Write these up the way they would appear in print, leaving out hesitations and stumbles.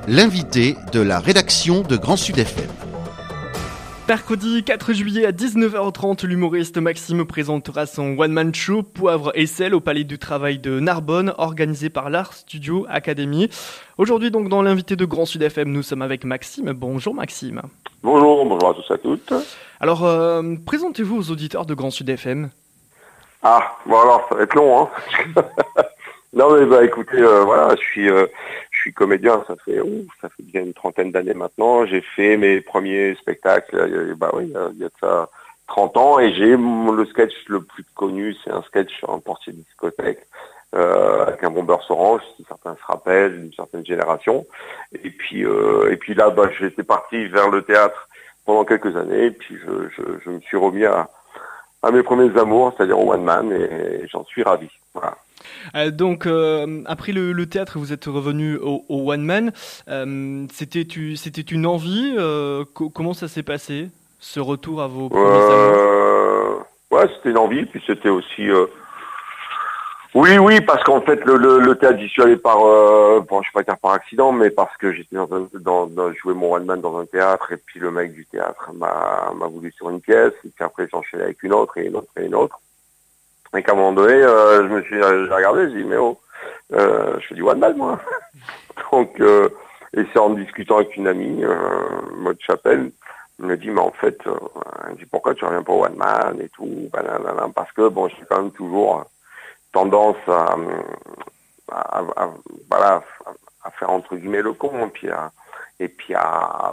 l'invité de la rédaction de Grand Sud FM. Mercredi 4 juillet à 19h30, l'humoriste Maxime présentera son one-man show Poivre et sel au Palais du Travail de Narbonne, organisé par l'Art Studio Academy. Aujourd'hui donc dans l'invité de Grand Sud FM, nous sommes avec Maxime. Bonjour Maxime. Bonjour à tous et à toutes. Alors, présentez-vous aux auditeurs de Grand Sud FM. Ah, bon alors ça va être long, hein. Non mais écoutez, voilà, je suis comédien, ça fait bien une trentaine d'années maintenant. J'ai fait mes premiers spectacles, il y a de ça 30 ans, et j'ai le sketch le plus connu, c'est un sketch sur un portier de discothèque avec un bon beurre orange, si certains se rappellent, d'une certaine génération. Et puis là, j'étais parti vers le théâtre pendant quelques années, et puis je me suis remis à mes premiers amours, c'est-à-dire au one man, et j'en suis ravi. Voilà. Donc, après le théâtre, vous êtes revenu au one man. C'était une envie. Comment ça s'est passé, ce retour à vos premiers amours? Ouais, c'était une envie, puis c'était aussi. Oui, parce qu'en fait, le théâtre, j'y suis allé par, je vais pas dire par accident, mais parce que j'étais jouer mon one man dans un théâtre, et puis le mec du théâtre m'a voulu sur une pièce, et puis après j'enchaînais avec une autre et une autre et une autre. Et qu'à un moment donné, j'ai regardé, j'ai dit, mais je fais du one man, moi. Donc, et c'est en discutant avec une amie, Maud Chapelle, elle me dit, mais en fait, elle me dit, pourquoi tu reviens pas au one man et tout, parce que, bon, j'ai quand même toujours tendance à faire entre guillemets le con, et puis à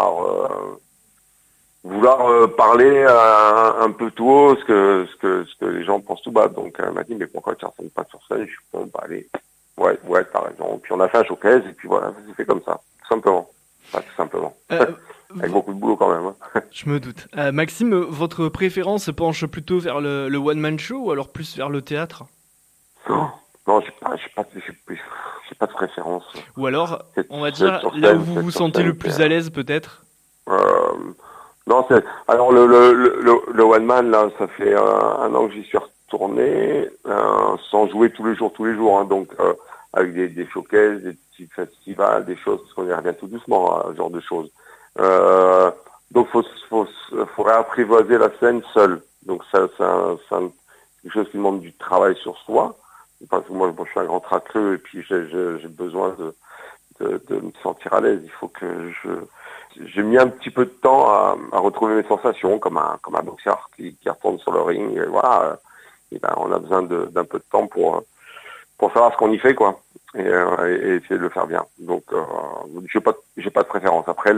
vouloir parler un peu tout haut, ce que les gens pensent tout bas. Donc elle m'a dit, mais pourquoi tu ne ressens pas sur scène? Je suis bon, allez, ouais, t'as raison. Puis on a fait un showcase, et puis voilà, c'est fait comme ça, tout simplement. Enfin, tout simplement. Avec beaucoup de boulot quand même. Hein. Je me doute. Maxime, votre préférence se penche plutôt vers le one-man show, ou alors plus vers le théâtre? Non, j'ai pas de préférence. Ou alors, on va dire, là où vous vous sentez le plus à l'aise, peut-être? Non, alors le one man, là, ça fait un an que j'y suis retourné, sans jouer tous les jours, hein, donc avec des showcases, des petits festivals, des choses, parce qu'on y revient tout doucement à ce genre de choses. Donc faut réapprivoiser la scène seul. Donc c'est quelque chose qui demande du travail sur soi. Parce que moi, je suis un grand tracleux, et puis j'ai besoin de me sentir à l'aise. Il faut que j'ai mis un petit peu de temps à retrouver mes sensations, comme un boxeur qui retourne sur le ring. Et voilà, on a besoin d'un peu de temps pour savoir ce qu'on y fait, quoi, et essayer de le faire bien. Donc, j'ai pas de préférence. Après,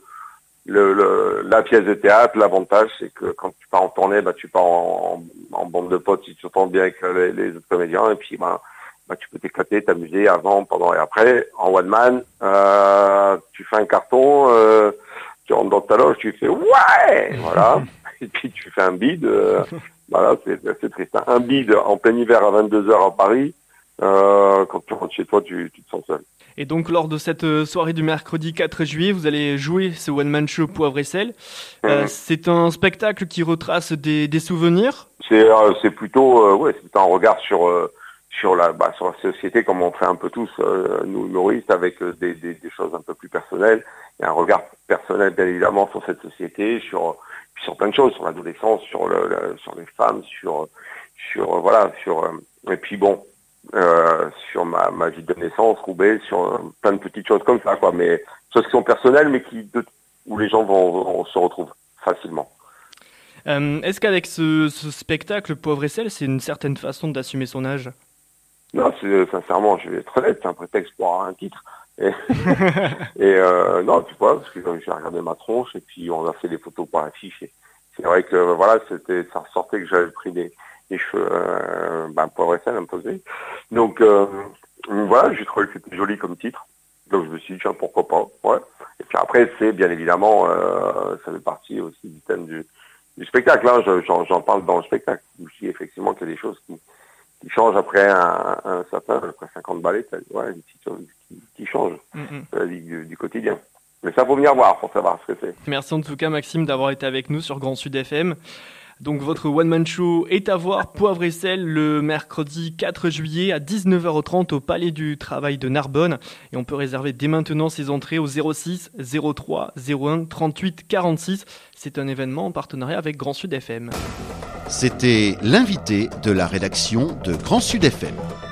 la pièce de théâtre, l'avantage, c'est que quand tu pars en tournée, tu pars en bande de potes, si tu t'entends bien avec les autres comédiens, et puis tu peux t'éclater, t'amuser avant, pendant et après. En one man, tu fais un carton, tu rentres dans ta loge, tu fais ouais, voilà, et puis tu fais un bide, voilà, c'est triste. Hein. Un bide en plein hiver à 22h à Paris, quand tu rentres chez toi, tu te sens seul. Et donc, lors de cette soirée du mercredi 4 juillet, vous allez jouer ce one-man show Poivre et sel. C'est un spectacle qui retrace des souvenirs. C'est plutôt, c'est un regard sur la société, comme on fait un peu tous, nous humoristes, avec des choses un peu plus personnelles. Il y a un regard personnel, bien évidemment, sur cette société, sur plein de choses, sur l'adolescence, sur les femmes, et puis bon, sur ma vie de naissance, Roubaix, sur plein de petites choses comme ça, quoi, mais choses qui sont personnelles, mais où les gens vont se retrouvent facilement. Est-ce qu'avec ce spectacle Poivre et sel, c'est une certaine façon d'assumer son âge? Non, sincèrement, je vais être honnête, c'est un prétexte pour avoir un titre. Et non, tu vois, parce que j'ai regardé ma tronche, et puis on a fait des photos pour l'affiche, et c'est vrai que voilà, ça ressortait que j'avais pris des cheveux Poivre et sel imposés. Donc voilà, j'ai trouvé que c'était joli comme titre. Donc je me suis dit, tiens, pourquoi pas, ouais. Et puis après, c'est bien évidemment, ça fait partie aussi du thème du spectacle. Hein. J'en parle dans le spectacle. Aussi, effectivement, qu'il y a des choses qui changent après après 50 ballets, ouais, des petites choses qui changent de la vie du quotidien. Mais ça, faut venir voir pour savoir ce que c'est. Merci en tout cas, Maxime, d'avoir été avec nous sur Grand Sud FM. Donc votre One Man Show est à voir, Poivre et Sel, le mercredi 4 juillet à 19h30 au Palais du Travail de Narbonne. Et on peut réserver dès maintenant ses entrées au 06 03 01 38 46. C'est un événement en partenariat avec Grand Sud FM. C'était l'invité de la rédaction de Grand Sud FM.